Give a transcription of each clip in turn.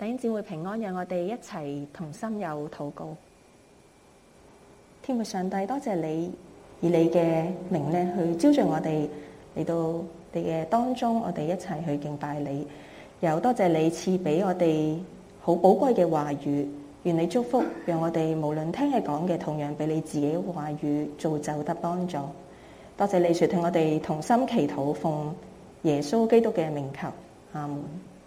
弟兄姊妹平安，讓我哋一齊同心有禱告。天父上帝，多謝你以你嘅名咧去招聚我哋嚟到你嘅當中，我哋一齊去敬拜你。又多謝你賜俾我哋好寶貴嘅話語，願你祝福，讓我哋無論聽嘅講嘅，同樣俾你自己嘅話語造就得幫助。多謝你垂聽我哋同心祈禱，奉耶穌基督嘅名求，阿門。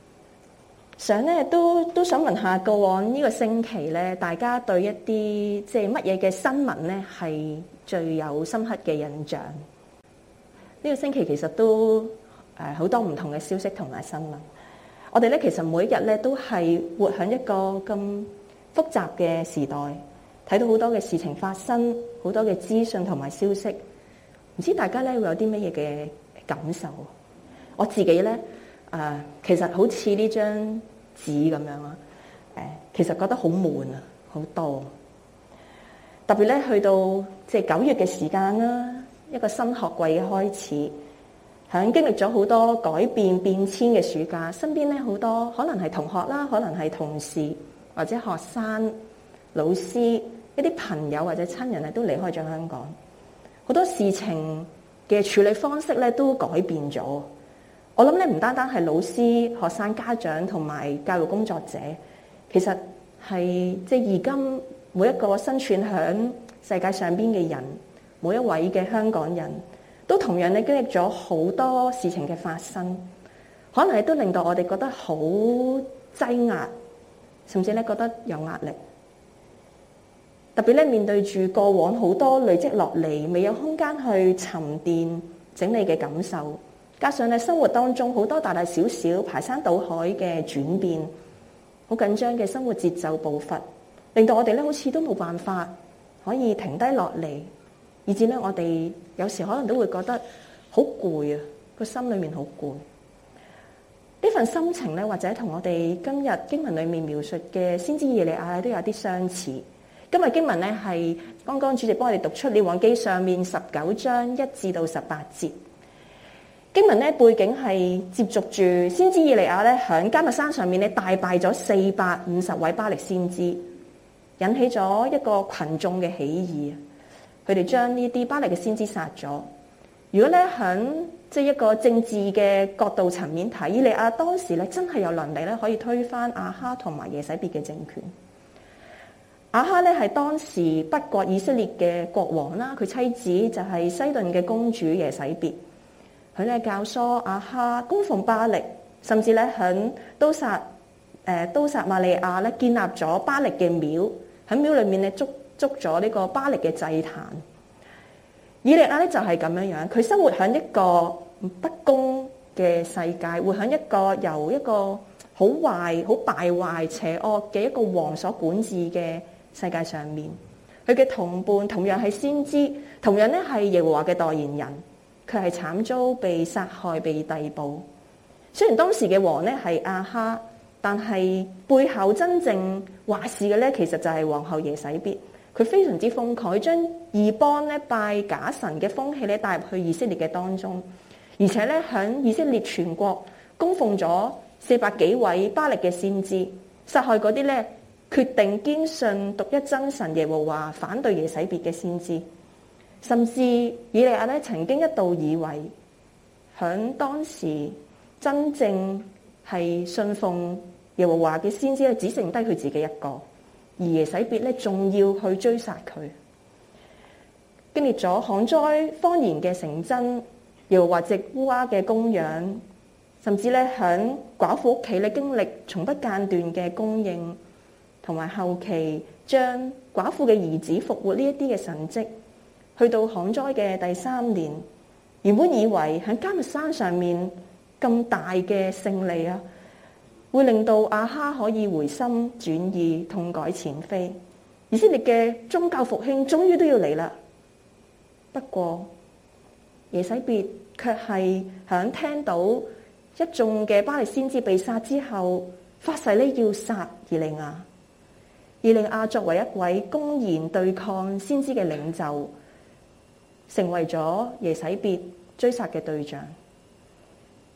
都想問下，過往呢個星期咧，大家對一啲即係乜嘢嘅新聞咧係最有深刻嘅印象？呢個星期其實都好多唔同嘅消息同埋新聞。我哋咧其實每一日咧都係活喺一個咁複雜嘅時代，睇到好多嘅事情發生，好多嘅資訊同埋消息。唔知大家咧會有啲乜嘢嘅感受？我自己咧。其實好似呢張紙咁樣啊，其實覺得好悶啊，好多。特別咧去到即係9月嘅時間啦，一個新學季嘅開始，響經歷咗好多改變變遷嘅暑假，身邊咧好多可能係同學啦，可能係同事或者學生、老師一啲朋友或者親人都離開咗香港，好多事情嘅處理方式咧都改變咗。我諗咧唔單單係老師、學生、家長同埋教育工作者，其實係即係而今每一個身處響世界上邊嘅人，每一位嘅香港人都同樣咧經歷咗好多事情嘅發生，可能亦都令到我哋覺得好擠壓，甚至咧覺得有壓力。特別咧面對住過往好多累積落嚟未有空間去沉澱整理嘅感受。加上咧生活當中好多大大小小排山倒海嘅轉變，好緊張嘅生活節奏步伐，令到我哋咧好似都冇辦法可以停低落嚟，以至咧我哋有時可能都會覺得好攰啊，個心裏面好攰。呢份心情咧，或者同我哋今日經文裏面描述嘅先知以利亞都有啲相似。今日經文咧係剛剛主席幫我哋讀出《列王記》上面19章1至到18節。經文咧背景係接續住先知以利亞咧喺迦密山上面咧大敗咗450位巴力先知，引起咗一個群眾嘅起義。佢哋將呢啲巴力嘅先知殺咗。如果咧喺即係一個政治嘅角度層面睇，以利亞當時咧真係有能力咧可以推翻亞哈同埋耶洗別嘅政權。亞哈咧係當時北國以色列嘅國王啦，佢妻子就係西頓嘅公主耶洗別。佢咧教唆亞哈供奉巴力，甚至咧喺都撒瑪利亞咧建立咗巴力嘅廟，喺廟裏面咧築咗呢個巴力嘅祭壇。以利亞咧就係咁樣樣，佢生活喺一個不公嘅世界，活喺一個由一個好壞、好敗壞、邪惡嘅一個王所管治嘅世界上面。佢嘅同伴同樣係先知，同樣咧係耶和華嘅代言人。佢係慘遭被殺害、被逮捕。雖然當時嘅王咧係亞哈，但係背後真正話事嘅咧，其實就係皇后耶洗別。佢非常之瘋狂，佢將異邦咧拜假神嘅風氣咧帶入去以色列嘅當中，而且咧響以色列全國供奉咗400幾位巴力嘅先知，殺害嗰啲咧決定堅信獨一真神耶和華、反對耶洗別嘅先知。甚至以利亞咧曾經一度以為，響當時真正係信奉耶和華嘅先知咧，只剩低佢自己一個，而耶洗別咧仲要去追殺佢。經歷咗旱災、謊言嘅成真，耶和華藉烏鴉嘅供養，甚至咧響寡婦屋企咧經歷從不間斷嘅供應，同埋後期將寡婦嘅兒子復活呢一啲嘅神蹟。去到旱災嘅第3年，原本以為喺迦密山上面咁大嘅勝利啊，會令到亞哈可以回心轉意、痛改前非，以色列嘅宗教復興終於都要嚟啦。不過耶洗別卻係響聽到一眾嘅巴力先知被殺之後，發誓咧要殺以利亞。以利亞作為一位公然對抗先知嘅領袖，成為咗耶洗別追殺嘅對象。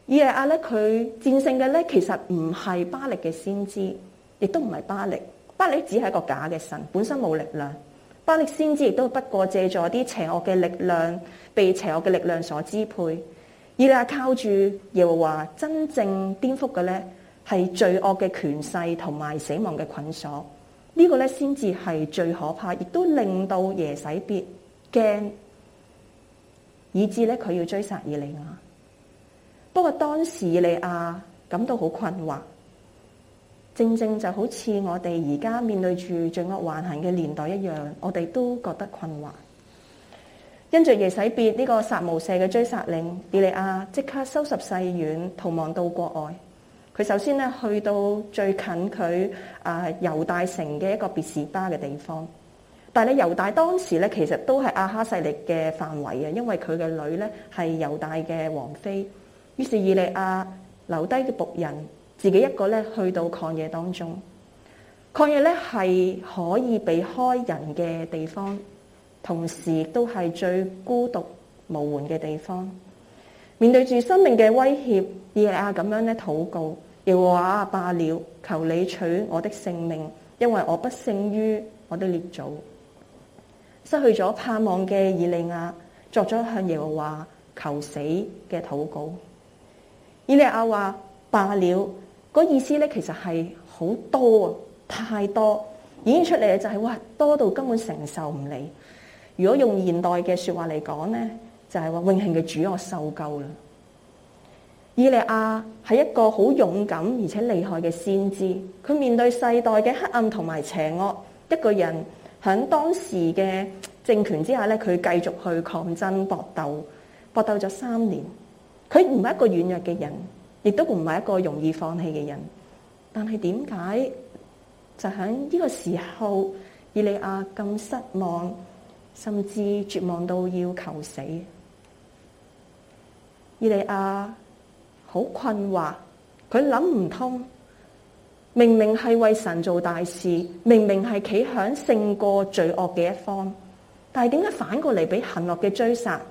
以利亞咧，佢戰勝嘅咧，其實唔係巴力嘅先知，亦都唔係巴力。巴力只係一個假嘅神，本身冇力量。巴力先知亦都不過借助啲邪惡嘅力量，被邪惡嘅力量所支配。以利亞靠住耶和華真正顛覆嘅咧，係罪惡嘅權勢同埋死亡嘅捆鎖。呢個咧先至係最可怕，亦都令到耶洗別驚，以致咧佢要追殺以利亞。不過當時以利亞感到好困惑，正正就好似我哋而家面對住罪惡橫行嘅年代一樣，我哋都覺得困惑。因着耶洗別呢個殺無赦嘅追殺令，以利亞即刻收拾細軟，逃亡到國外。佢首先咧去到最近佢猶大城嘅一個別是巴嘅地方，但係咧猶大當時咧其實都係亞哈勢力嘅範圍啊，因為佢嘅女咧係猶大嘅王妃。於是以利亞留低嘅僕人，自己一個咧去到曠野當中。曠野咧係可以避開人嘅地方，同時亦都係最孤獨無援嘅地方。面對住生命嘅威脅，以利亞咁樣咧禱告，耶和華罷了，求你取我的性命，因為我不勝於我的列祖。失去咗盼望嘅以利亞作咗向耶和華求死嘅禱告。以利亞話罷了，嗰意思咧其實係好多啊，太多，演繹出嚟嘅就係哇多到根本承受唔嚟。如果用現代嘅說話嚟講咧，就係話永恆嘅主，我受夠啦。以利亞係一個好勇敢而且厲害嘅先知，佢面對世代嘅黑暗同埋邪惡，一個人喺當時嘅政權之下咧，佢繼續去抗爭搏鬥咗3年。佢唔係一個軟弱嘅人，亦都唔係一個容易放棄嘅人。但係點解就喺呢個時候，以利亞咁失望，甚至絕望到要求死？以利亞好困惑，佢諗唔通，明明係為神做大事，明明係企響勝過罪惡嘅一方，但係點解反過嚟俾行惡嘅追殺？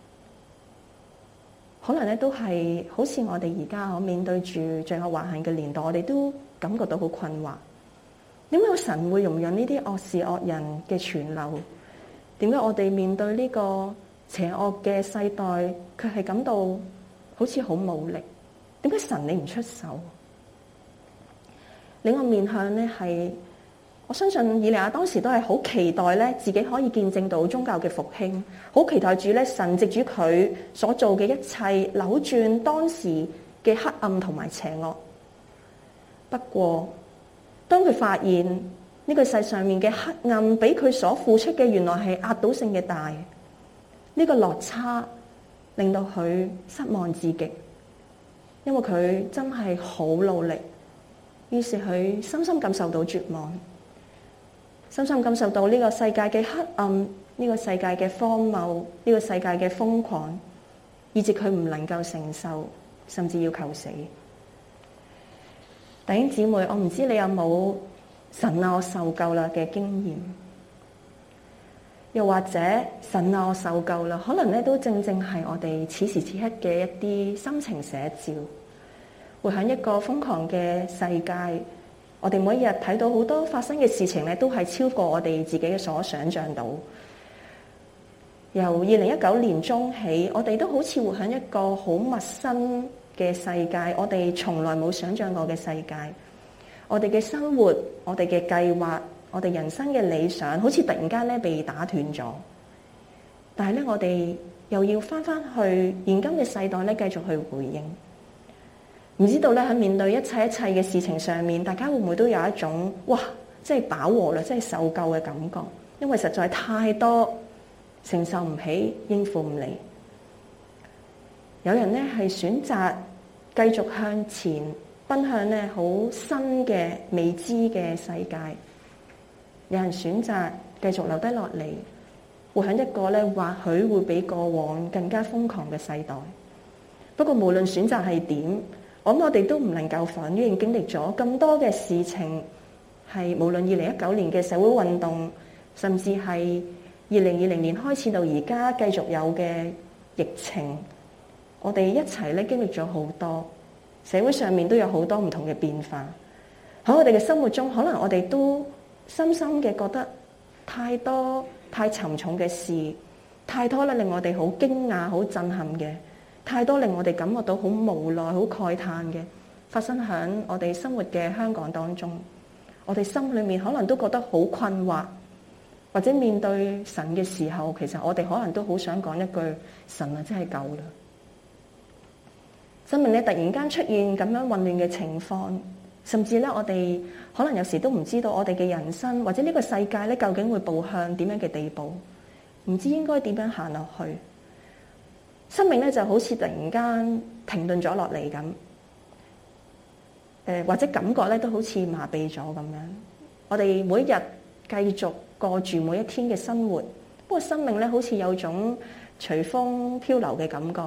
可能咧都係好似我哋而家面對住罪惡橫行嘅年代，我哋都感覺到好困惑。點解神會容忍呢啲惡事惡人嘅存留？點解我哋面對呢個邪惡嘅世代，佢係感到好似好無力？點解神你唔出手？另一個面向咧係，我相信以利亞當時都係好期待咧，自己可以見證到宗教嘅復興，好期待住咧神藉住佢所做嘅一切扭轉當時嘅黑暗同埋邪惡。不過，當佢發現呢個世上面嘅黑暗比佢所付出嘅原來係壓倒性嘅大，呢個落差令到佢失望至極，因為佢真係好努力，於是佢深深感受到絕望。深深感受到呢個世界嘅黑暗，呢個世界嘅荒謬，呢個世界嘅瘋狂，以致佢唔能夠承受，甚至要求死。弟兄姊妹，我唔知你有冇神啊我受夠啦嘅經驗，又或者神啊我受夠啦，可能咧都正正係我哋此時此刻嘅一啲心情寫照。活喺一個瘋狂嘅世界，我哋每一日睇到好多發生嘅事情咧，都係超過我哋自己嘅所想象到。由2019年中起，我哋都好似活喺一個好陌生嘅世界，我哋從來冇想象過嘅世界。我哋嘅生活，我哋嘅計劃，我哋人生嘅理想，好似突然間咧被打斷咗。但係咧，我哋又要翻返去現今嘅世代咧，繼續去回應。唔知道咧喺面對一切嘅事情上面，大家會唔會都有一種哇，即係飽和啦，即係受夠嘅感覺？因為實在太多，承受唔起，應付唔嚟。有人咧係選擇繼續向前奔向咧好新嘅未知嘅世界，有人選擇繼續留低落嚟，活喺一個咧或許會比過往更加瘋狂嘅世代。不過無論選擇係點，我哋都唔能夠否認經歷咗咁多嘅事情，係無論2019年嘅社會運動，甚至係2020年開始到而家繼續有嘅疫情， 我哋一齊咧經歷咗好多，社會上面都有好多唔同嘅變化。喺我哋嘅生活中，可能我哋都深深嘅覺得太多太沉重嘅事，太多咧令我哋好驚訝、好震撼嘅，太多令我哋感覺到好無奈、好慨嘆嘅發生喺我哋生活嘅香港當中。我哋心裏面可能都覺得好困惑，或者面對神嘅時候，其實我哋可能都好想講一句：神啊，真係夠啦！生命咧突然間出現咁樣混亂嘅情況，甚至咧我哋可能有時都唔知道我哋嘅人生或者呢個世界咧究竟會步向點樣嘅地步，唔知應該點樣行落去。生命咧就好似突然間停頓咗落嚟咁。或者感覺咧都好似麻痹咗咁樣，我哋每一日繼續過住每一天嘅生活，不過生命咧好似有種隨風漂流嘅感覺。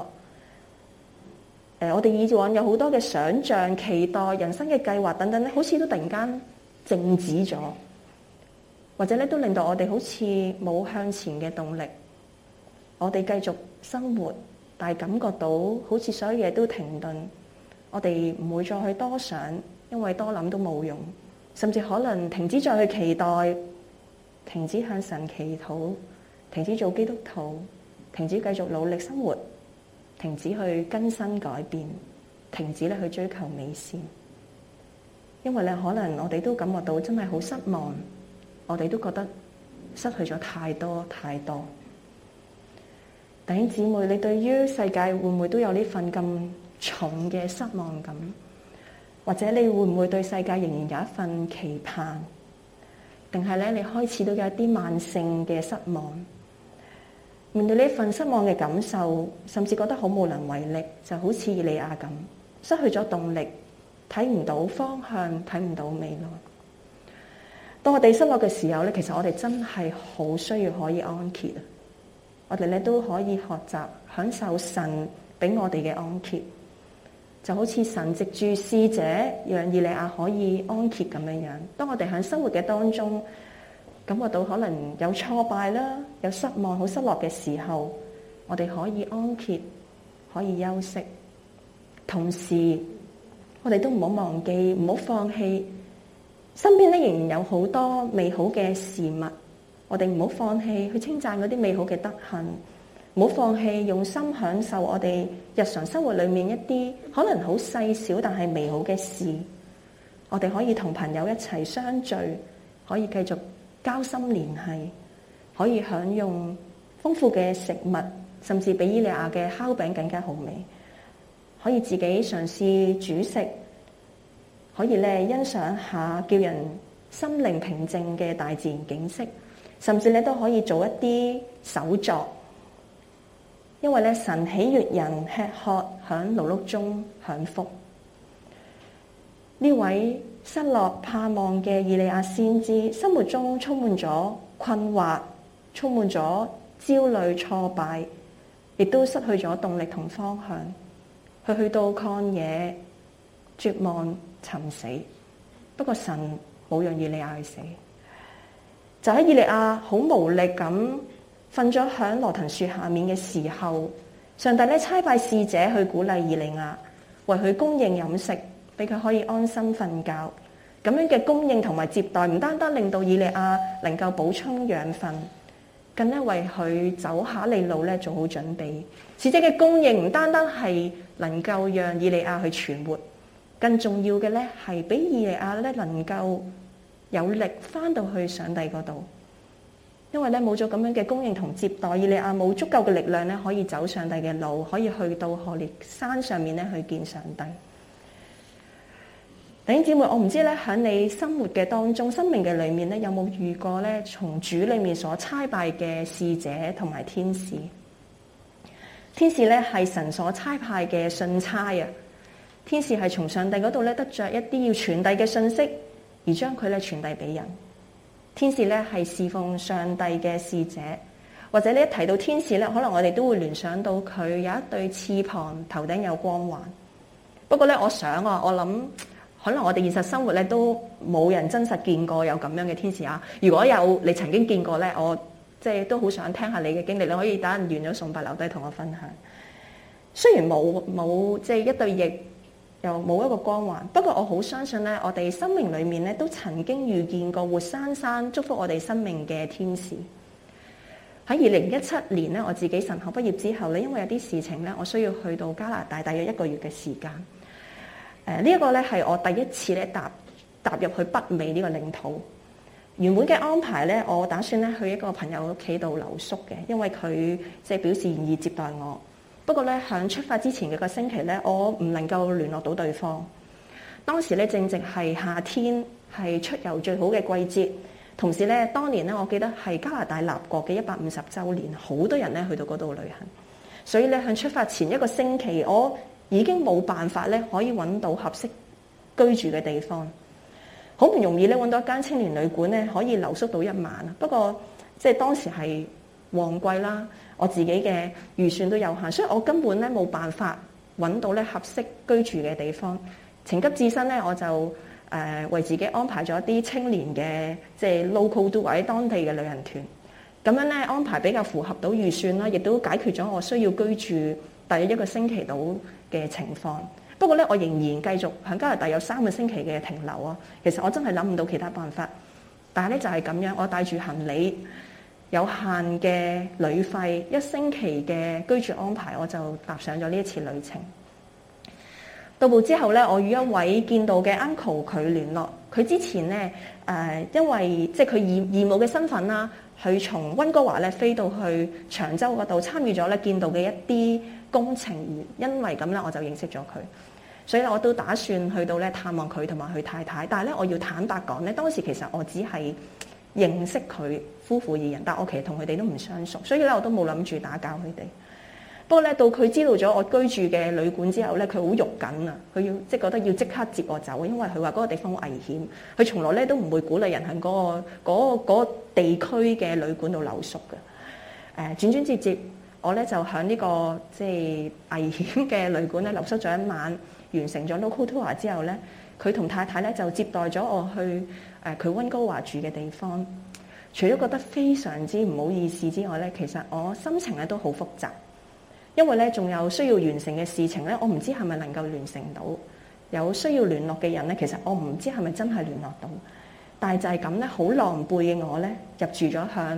我哋以往有好多嘅想像、期待、人生嘅計劃等等咧，好似都突然間靜止咗，或者咧都令到我哋好似冇向前嘅動力。我哋繼續生活，但係感覺到好似所有嘢都停頓。我哋唔會再去多想，因為多諗都冇用，甚至可能停止再去期待，停止向神祈禱，停止做基督徒，停止繼續努力生活，停止去更新改變，停止咧去追求美善。因為咧可能我哋都感覺到真係好失望，我哋都覺得失去咗太多太多。弟兄姊妹，你對於世界會唔會都有呢份咁重嘅失望感？或者你會唔會對世界仍然有一份期盼？定係咧你開始都有一啲慢性嘅失望？面對呢份失望嘅感受，甚至覺得好無能為力，就好似以利亞咁，失去咗動力，睇唔到方向，睇唔到未來。當我哋失落嘅時候咧，其實我哋真係好需要可以安歇啊！我哋咧都可以學習享受神俾我哋嘅安歇。就好似神藉住使者讓以利亞可以安歇咁樣樣。當我哋喺生活嘅當中感覺到可能有挫敗啦，有失望、好失落嘅時候，我哋可以安歇，可以休息。同時，我哋都唔好忘記，唔好放棄。身邊咧仍然有好多美好嘅事物，我哋唔好放棄去稱讚嗰啲美好嘅德行。唔好放棄用心享受我哋日常生活裏面一啲可能好細小但係美好嘅事。我哋可以同朋友一齊相聚，可以繼續交心聯繫，可以享用豐富嘅食物，甚至比以利亞嘅烤餅更加好味。可以自己嘗試煮食，可以咧欣賞下叫人心靈平靜嘅大自然景色，甚至咧都可以做一啲手作。因為咧，神喜悅人吃喝，響勞碌中享福。呢位失落盼望嘅以利亞先知，生活中充滿咗困惑，充滿咗焦慮、挫敗，亦都失去咗動力同方向。佢去到曠野，絕望尋死。不過神冇讓以利亞去死，就喺以利亞好無力咁瞓咗響羅藤樹下面嘅時候，上帝咧差派使者去鼓勵以利亞，為佢供應飲食，俾佢可以安心瞓覺。咁樣嘅供應同埋接待，唔單單令到以利亞能夠補充養分，更咧為佢走下利路咧做好準備。使者嘅供應唔單單係能夠讓以利亞去存活，更重要嘅咧係俾以利亞咧能夠有力返到去上帝嗰度。因為咧冇咗咁樣嘅供應同接待，以利亞冇足夠嘅力量咧，可以走上帝嘅路，可以去到何烈山上面咧去見上帝。弟兄姊妹，我唔知咧喺你生活嘅當中、生命嘅裏面咧，有冇遇過咧從主裏面所差派嘅使者同埋天使？天使咧係神所差派嘅信差啊！天使係從上帝嗰度咧得着一啲要傳遞嘅信息，而將佢咧傳遞俾人。天使咧係侍奉上帝嘅使者，或者你一提到天使咧，可能我哋都會聯想到佢有一對翅膀，頭頂有光環。不過咧，我諗可能我哋現實生活咧都冇人真實見過有咁樣嘅天使啊。如果有你曾經見過咧，我即係都好想聽下你嘅經歷，你可以等人完咗崇拜留低同我分享。 雖然冇即係一對翼，又冇一個光環，不過我好相信咧，我哋生命裏面咧都曾經遇見過活生生祝福我哋生命嘅天使。喺2017年咧，我自己神學畢業之後咧，因為有啲事情咧，我需要去到加拿大大約1個月嘅時間。呢一個咧係我第一次咧踏入去北美呢個領土。原本嘅安排咧，我打算咧去一個朋友屋企度留宿嘅，因為佢即係表示願意接待我。不過咧，喺出發之前嘅個星期咧，我唔能夠聯絡到對方。當時咧正值係夏天，係出遊最好嘅季節。同時咧，當年咧，我記得係加拿大立國嘅150週年，好多人咧去到嗰度旅行。所以咧，喺出發前1個星期，我已經冇辦法咧可以揾到合適居住嘅地方。好唔容易咧揾到一間青年旅館咧，可以留宿到1晚。不過即係當時係旺季啦，我自己嘅預算都有限，所以我根本咧冇辦法揾到咧合適居住嘅地方。情急智身咧，我就為自己安排咗一啲青年嘅即係 local tour 或者當地嘅旅行團，咁樣咧安排比較符合到預算啦，亦都解決咗我需要居住大約1個星期到嘅情況。不過咧，我仍然繼續喺加拿大有3個星期嘅停留啊。其實我真係諗唔到其他辦法，但係咧就係咁樣，我帶住行李有限嘅旅費1星期嘅居住安排，我就踏上咗呢一次旅程。到埗之後咧，我與一位見到嘅 uncle 佢聯絡，佢之前咧因為即係佢義務嘅身份啦，佢從溫哥華咧飛到去長洲嗰度參與咗咧見到嘅一啲工程，因為咁咧我就認識咗佢，所以咧我都打算去到咧探望佢同埋佢太太。但係咧我要坦白講咧，當時其實我只係認識佢夫婦二人，但我其實同佢哋都唔相熟，所以咧我都冇諗住打攪佢哋。不過咧，到佢知道咗我居住嘅旅館之後咧，佢好肉緊啊！佢要即係覺得要即刻接我走，因為佢話嗰個地方好危險。佢從來咧都唔會鼓勵人喺嗰個地區嘅旅館度留宿嘅。轉轉接接，我咧就喺呢個即係危險嘅旅館咧留宿咗1晚，完成咗 local tour 之後咧，佢同太太咧就接待咗我去佢溫哥華住嘅地方。除咗覺得非常之唔好意思之外咧，其實我心情咧都好複雜。因為咧，仲有需要完成嘅事情咧，我唔知係咪能夠完成到。有需要聯絡嘅人咧，其實我唔知係咪真係聯絡到。但係就係咁咧，好狼狽嘅我咧，入住咗響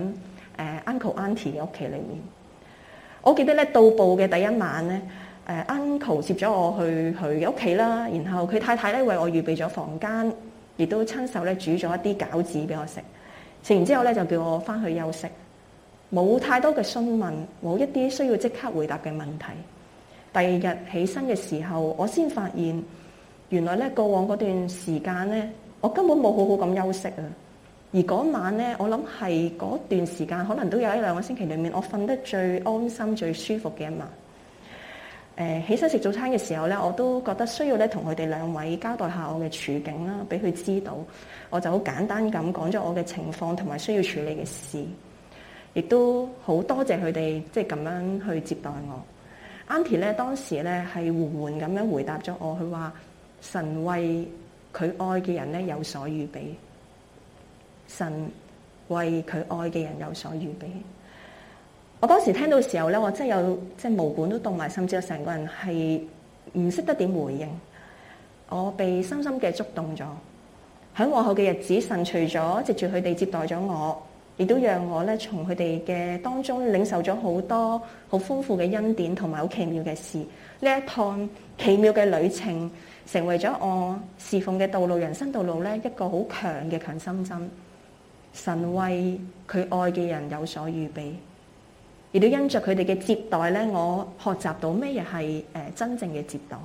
uncle auntie 嘅屋企裏面。我記得咧，到埗嘅第1晚咧，uncle 接咗我去佢嘅屋企啦，然後佢太太咧為我預備咗房間，亦都親手咧煮咗一啲餃子俾我食。食完之後咧，就叫我翻去休息。冇太多嘅詢問，冇一啲需要即刻回答嘅問題。第2日起身嘅時候，我先發現原來咧過往嗰段時間咧，我根本冇好好咁休息啊。而嗰晚咧，我諗係嗰段時間可能都有1-2個星期裡面，我瞓得最安心、最舒服嘅一晚。起身食早餐嘅時候咧，我都覺得需要咧同佢哋2位交代下我嘅處境啦，俾佢知道。我就好簡單咁講咗我嘅情況同埋需要處理嘅事。亦都好多謝佢哋即係咁樣去接待我。Auntie 咧當時咧係緩緩咁樣回答咗我，佢話神為佢愛嘅人咧有所預備，神為佢愛嘅人有所預備。我當時聽到嘅時候咧，我真係有即係毛管都凍埋，甚至我成個人係唔識得點回應。我被深深嘅觸動咗。喺往後嘅日子，神除咗藉住佢哋接待咗我，亦都讓我咧從佢哋嘅當中領受咗好多好豐富嘅恩典同埋好奇妙嘅事。呢一趟奇妙嘅旅程，成為咗我侍奉嘅道路、人生道路咧一個好強嘅強心針。神為佢愛嘅人有所預備，亦都因着佢哋嘅接待咧，我學習到咩嘢係真正嘅接待。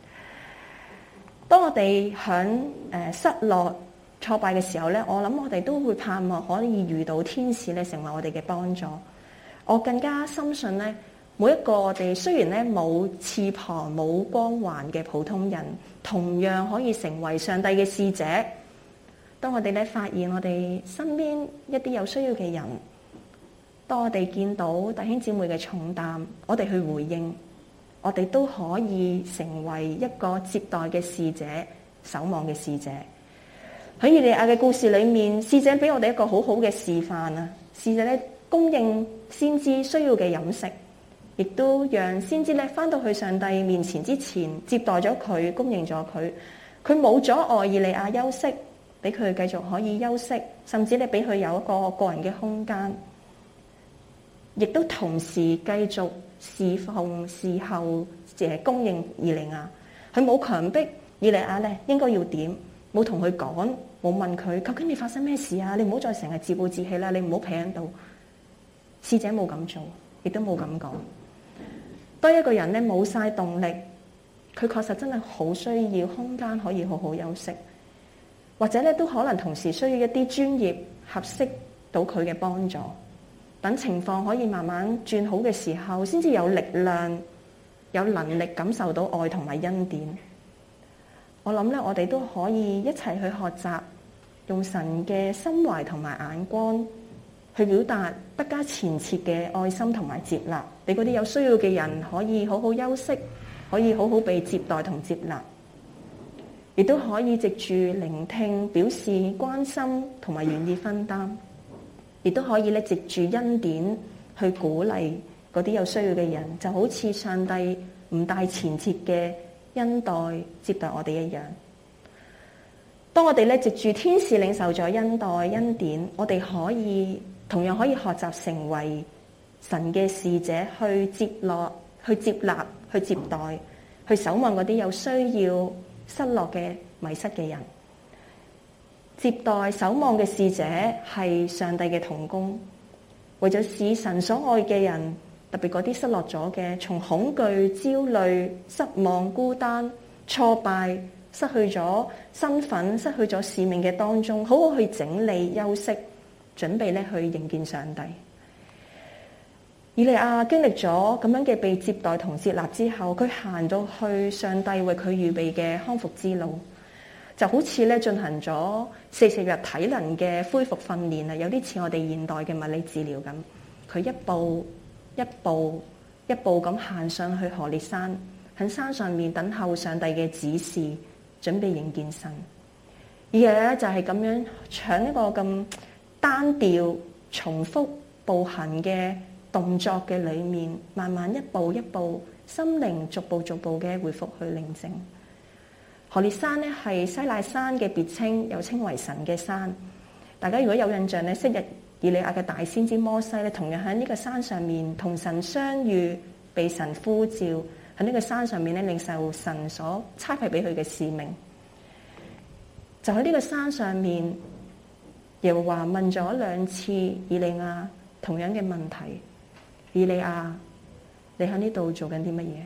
當我哋響失落挫敗嘅時候咧，我諗我哋都會盼望可以遇到天使咧，成為我哋嘅幫助。我更加深信咧，每一個我哋雖然咧冇翅膀冇光環嘅普通人，同樣可以成為上帝嘅使者。當我哋咧發現我哋身邊一啲有需要嘅人，當我哋見到弟兄姊妹嘅重擔，我哋去回應，我哋都可以成為一個接待嘅使者，守望嘅使者。喺以利亞嘅故事裏面，使者俾我哋一個好好嘅示範啊！使者咧供應先知需要嘅飲食， 亦都讓先知咧返到去上帝面前之前接待咗佢，供應咗佢。佢冇阻礙以利亞休息，俾佢繼續可以休息，甚至咧俾佢有一個個人嘅空間，亦都同時繼續侍奉侍候供應以利亞。佢冇強迫以利亞咧應該要點，冇同佢講，冇問佢究竟你發生咩事啊？你唔好再成日自暴自棄啦，你唔好企喺度。使者冇咁做，亦都冇咁講。當一個人咧冇晒動力，佢確實真係好需要空間可以好好休息，或者咧都可能同時需要一啲專業合適到佢嘅幫助。等情況可以慢慢轉好嘅時候，先至有力量、有能力感受到愛同埋恩典。我諗咧，我哋都可以一齊去學習，用神嘅心懷同埋眼光去表達不加前設嘅愛心同埋接納，俾嗰啲有需要嘅人可以好好休息，可以好好被接待同接納，亦都可以藉住聆聽表示關心同埋願意分擔，亦都可以咧藉住恩典去鼓勵嗰啲有需要嘅人，就好似上帝唔帶前設嘅恩待接待我哋一樣。當我哋咧藉住天使領受咗恩待恩典，我哋同樣可以學習成為神嘅使者，去接納、去接待、去守望嗰啲有需要、失落嘅、迷失嘅人。接待、守望嘅使者係上帝嘅同工，為咗使神所愛嘅人，特別嗰啲失落咗嘅，從恐懼、焦慮、失望、孤單、挫敗、失去咗身份、失去咗使命嘅當中，好好去整理、休息，準備咧去迎見上帝。以利亞經歷咗咁樣嘅被接待同接納之後，佢行到去上帝為佢預備嘅康復之路，就好似咧進行咗40日體能嘅恢復訓練啊，有啲似我哋現代嘅物理治療咁。佢一步一步一步咁行上去何烈山，喺山上面等候上帝嘅指示，準備迎見神。而咧就係咁樣搶一個咁單調重複步行嘅動作嘅裏面，慢慢一步一步，心靈逐步逐步嘅回復去寧靜。何烈山咧係西奈山嘅別稱，又稱為神嘅山。大家如果有印象咧，昔日以利亞嘅大先知摩西咧，同樣喺呢個山上面同神相遇，被神呼召喺呢個山上面咧，領受神所差派俾佢嘅使命。就喺呢個山上面，耶和華問咗2次以利亞同樣嘅問題：以利亞，你喺呢度做緊啲乜嘢？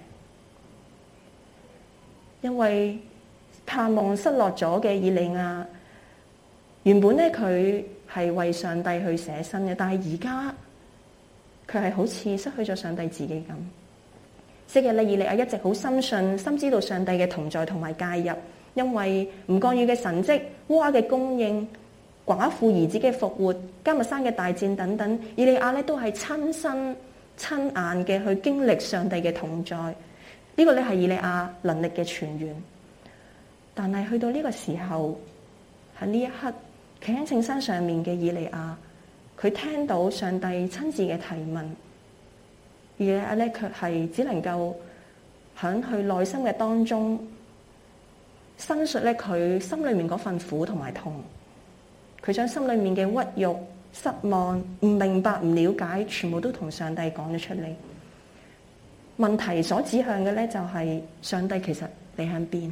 因為盼望失落咗嘅以利亞，原本咧佢係為上帝去捨身嘅，但係而家佢係好似失去咗上帝自己咁。昔日咧，以利亞一直好深信、深知道上帝嘅同在同埋介入，因為唔降雨嘅神蹟、烏鴉嘅供應、寡婦兒子嘅復活、迦密山嘅大戰等等，以利亞咧都係親身親眼嘅去經歷上帝嘅同在。呢個咧係以利亞能力嘅泉源。但係去到呢個時候，喺呢一刻企喺聖山上面嘅以利亞，佢聽到上帝親自嘅提問，以利亞咧卻係只能夠喺佢內心嘅當中申述咧佢心裏面嗰份苦同埋痛，佢將心裏面嘅屈辱、失望、唔明白、唔了解，全部都同上帝講咗出嚟。問題所指向嘅咧就係上帝，其實你喺邊？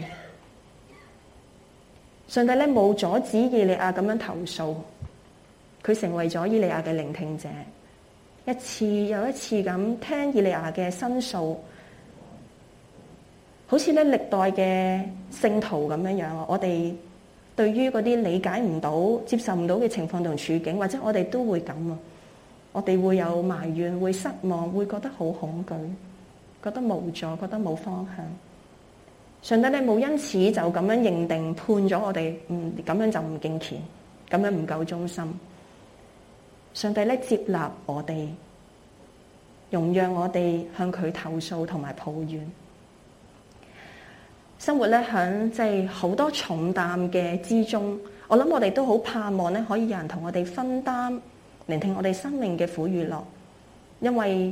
上帝咧冇阻止以利亞咁樣投訴，佢成為咗以利亞嘅聆聽者，一次又一次咁聽以利亞嘅申訴，好似咧歷代嘅聖徒咁樣樣。我哋對於嗰啲理解唔到、接受唔到嘅情況同處境，或者我哋都會咁啊，我哋會有埋怨、會失望、會覺得好恐懼、覺得無助、覺得冇方向。上帝咧冇因此就咁樣認定判咗我哋，咁樣就唔敬虔，咁樣唔夠忠心。上帝咧接納我哋，容讓我哋向佢投訴同埋抱怨。生活咧響即係好多重擔嘅之中，我諗我哋都好盼望咧可以有人同我哋分擔，聆聽我哋生命嘅苦與樂。因為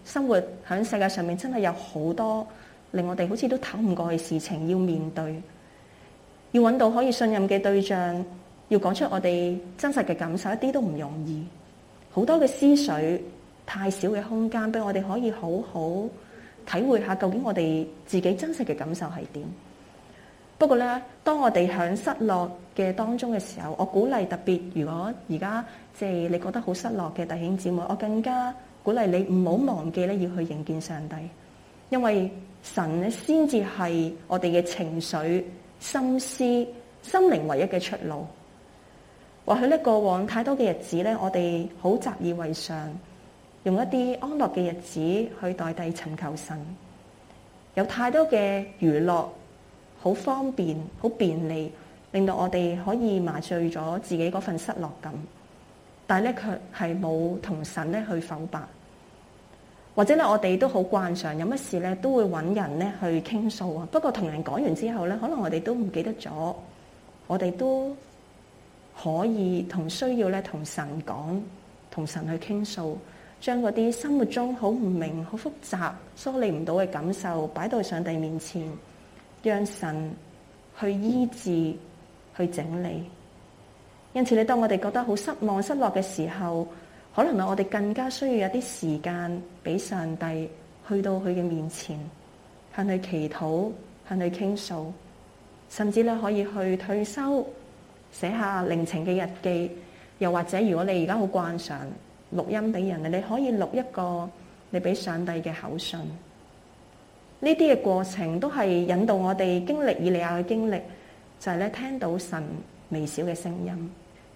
生活喺世界上面真係有好多令我哋好似都唞唔過嘅事情要面對，要揾到可以信任嘅對象，要講出我哋真實嘅感受，一啲都唔容易。好多嘅思緒，太少嘅空間俾我哋可以好好體會下究竟我哋自己真實嘅感受係點。不過咧，當我哋喺失落嘅當中嘅時候，我鼓勵特別，如果而家即係你覺得好失落嘅弟兄姊妹，我更加鼓勵你唔好忘記咧要去迎見上帝，因為神咧先至係我哋嘅情緒、心思、心靈唯一嘅出路。或許咧過往太多嘅日子咧，我哋好習以為常，用一啲安樂嘅日子去代替尋求神，有太多嘅娛樂，好方便、好便利，令到我哋可以麻醉咗自己嗰份失落感，但係咧卻係冇同神咧去剖白，或者咧我哋都好慣常，有乜事咧都會揾人咧去傾訴啊。不過同人講完之後咧，可能我哋都唔記得咗，我哋都可以同需要咧同神講，同神去傾訴，將嗰啲生活中好唔明、好複雜、梳理唔到嘅感受擺到上帝面前，讓神去醫治、去整理。因此咧，當我哋覺得好失望、失落嘅時候，可能我哋更加需要有啲時間俾上帝去到佢嘅面前，向佢祈禱、向佢傾訴，甚至咧可以去退休，寫下靈情嘅日記，又或者如果你而家好慣常錄音俾人，你可以錄一個你俾上帝嘅口信。呢啲嘅過程都係引導我哋經歷以利亞嘅經歷，就係咧聽到神微小嘅聲音。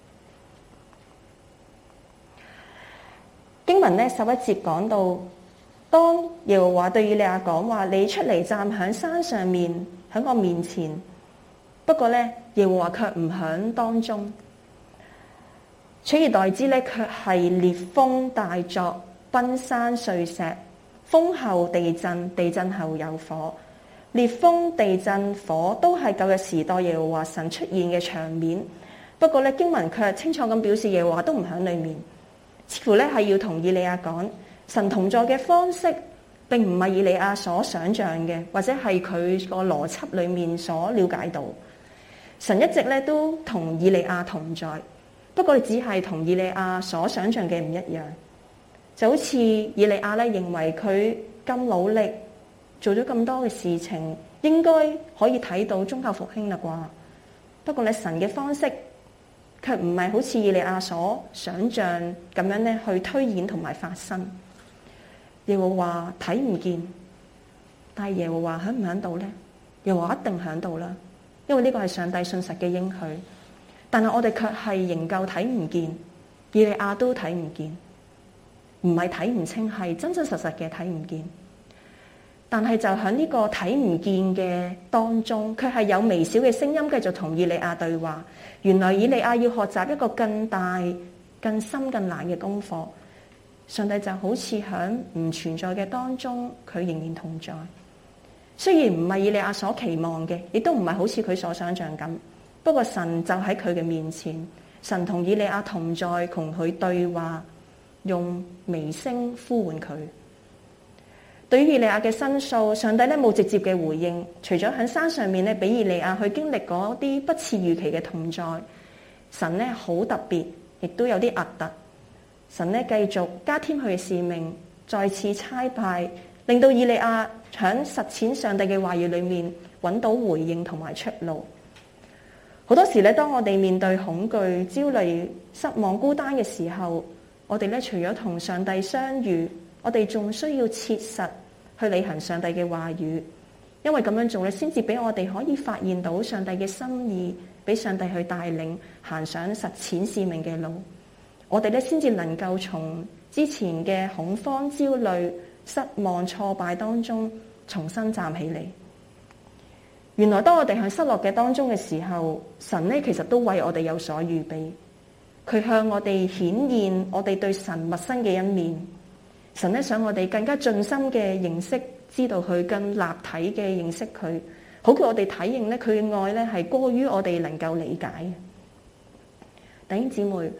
經文咧11節講到，當耶和華對以利亞講話，你出嚟站喺山上面，喺我面前。不過咧，耶和華卻唔喺當中，取而代之咧，卻係烈風大作，崩山碎石，風後地震，地震後有火。烈風、地震、火都係舊約時代耶和華神出現嘅場面。不過咧，經文卻清楚咁表示耶和華都唔喺裏面，似乎咧係要同以利亞講，神同在嘅方式並唔係以利亞所想象嘅，或者係佢個邏輯裏面所了解到。神一直咧都同以利亞同在，不過只係同以利亞所想象嘅唔一樣。就好似以利亞咧認為佢咁努力做咗咁多嘅事情，應該可以睇到宗教復興啦啩。不過咧，神嘅方式卻唔係好似以利亞所想象咁樣咧去推演同埋發生。耶和華睇唔見，但係耶和華喺唔喺度咧？耶和華一定喺度啦。因為呢個係上帝信實嘅應許，但係我哋卻係仍舊睇唔見，以利亞都睇唔見，唔係睇唔清，係真真實實嘅睇唔見。但係就喺呢個睇唔見嘅當中，卻係有微小嘅聲音繼續同以利亞對話。原來以利亞要學習一個更大、更深、更難嘅功課。上帝就好似喺唔存在嘅當中，佢仍然同在。雖然唔係以利亞所期望嘅，亦都唔係好似佢所想象咁。不過神就喺佢嘅面前，神同以利亞同在，同佢對話，用微聲呼喚佢。對於以利亞嘅申訴，上帝咧冇直接嘅回應，除咗喺山上面咧俾以利亞去經歷嗰啲不似預期嘅同在。神咧好特別，亦都有啲核突。神咧繼續加添佢嘅使命，再次差派，令到以利亞喺實踐上帝嘅話語裏面揾到回應同埋出路。好多時咧，當我哋面對恐懼、焦慮、失望、孤單嘅時候，我哋咧除咗同上帝相遇，我哋仲需要切實去履行上帝嘅話語，因為咁樣做咧，先至俾我哋可以發現到上帝嘅心意，俾上帝去帶領行上實踐使命嘅路。我哋咧先至能夠從之前嘅恐慌、焦慮、失望、挫敗當中重新站起嚟。原來當我哋喺失落嘅當中嘅時候，神咧其實都為我哋有所預備。佢向我哋顯現我哋對神陌生嘅一面。神咧想我哋更加盡心嘅認識，知道佢更立體嘅認識佢，好叫我哋體認咧佢嘅愛咧係過於我哋能夠理解嘅。弟兄姊妹，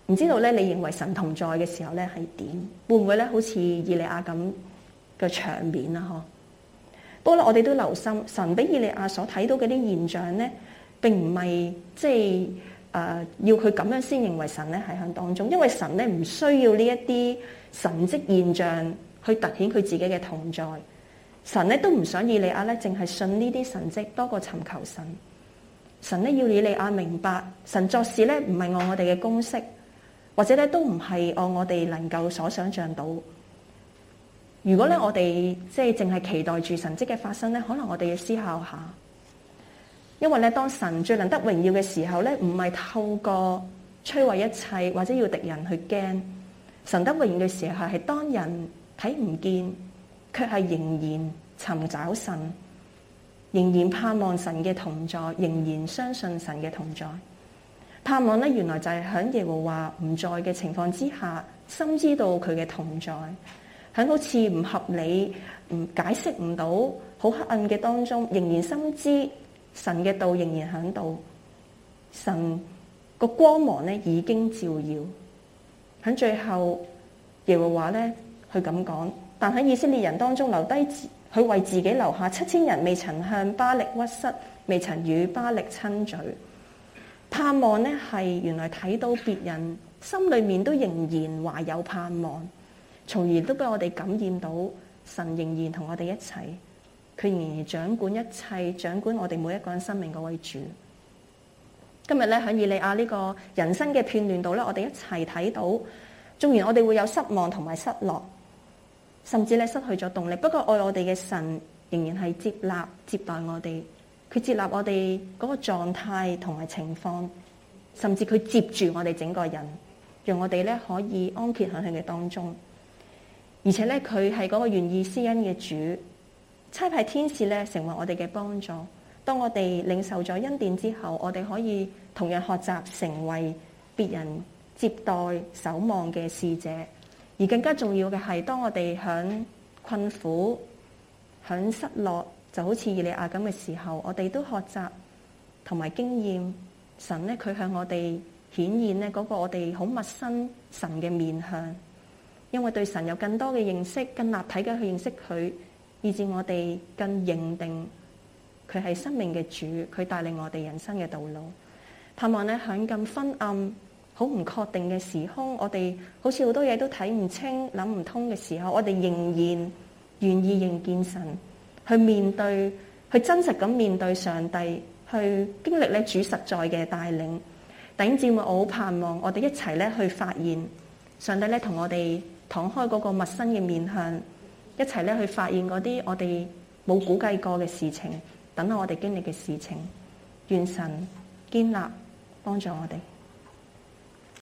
唔知道咧，你認為神同在嘅時候咧係點？會唔會咧好似以利亞咁嘅場面啊？嗬！不過咧，我哋都留心，神俾以利亞所睇到嘅啲現象咧，並唔係即係要佢咁樣先認為神咧係喺當中，因為神咧唔需要呢一啲神蹟現象去凸顯佢自己嘅同在。神咧都唔想以利亞咧淨係信呢啲神蹟多過尋求神。神咧要以利亞明白，神作事咧唔係按我哋嘅公式，或者咧都唔係按我哋能夠所想象到。如果咧我哋即係淨係期待住神蹟嘅發生咧，可能我哋要思考下，因為咧當神最能得榮耀嘅時候咧，唔係透過摧毀一切或者要敵人去驚，神得榮耀嘅時候係當人睇唔見，卻係仍然尋找神，仍然盼望神嘅同在，仍然相信神嘅同在。盼望咧原來就係喺耶和華唔在嘅情況之下，深知道佢嘅同在。喺好似唔合理、唔解釋唔到、好黑暗嘅當中，仍然深知神嘅道仍然喺度，神個光芒咧已經照耀。喺最後，耶和華咧佢咁講，但喺以色列人當中留低，佢為自己留下7000人，未曾向巴力屈膝，未曾與巴力親嘴。盼望咧係原來睇到別人心裏面都仍然懷有盼望。從而都俾我哋感染到神仍然同我哋一齊，佢仍然掌管一切，掌管我哋每一個人生命嗰位主。今日咧喺以利亞呢個人生嘅片段度咧，我哋一齊睇到，縱然我哋會有失望同埋失落，甚至咧失去咗動力，不過愛我哋嘅神仍然係接納接待我哋，佢接納我哋嗰個狀態同埋情況，甚至佢接住我哋整個人，讓我哋咧可以安歇喺佢嘅當中。而且咧，佢係嗰個願意施恩嘅主，差派天使咧成為我哋嘅幫助。當我哋領受咗恩典之後，我哋可以同樣學習成為別人接待守望嘅使者。而更加重要嘅係，當我哋響困苦、響失落，就好似以利亞咁嘅時候，我哋都學習同埋經驗神咧，佢向我哋顯現咧嗰個我哋好陌生神嘅面向。因為對神有更多嘅認識，更立體嘅去認識佢，以致我哋更認定佢係生命嘅主，佢帶領我哋人生嘅道路。盼望咧喺咁昏暗、好唔確定嘅時空，我哋好似好多嘢都睇唔清、諗唔通嘅時候，我哋仍然願意認見神，去面對，去真實咁面對上帝，去經歷咧主實在嘅帶領。弟兄姊妹，我好盼望我哋一齊咧去發現上帝咧同我哋敞開嗰個陌生嘅面向，一齊咧去發現嗰啲我哋冇估計過嘅事情，等候我哋經歷嘅事情。願神堅立幫助我哋。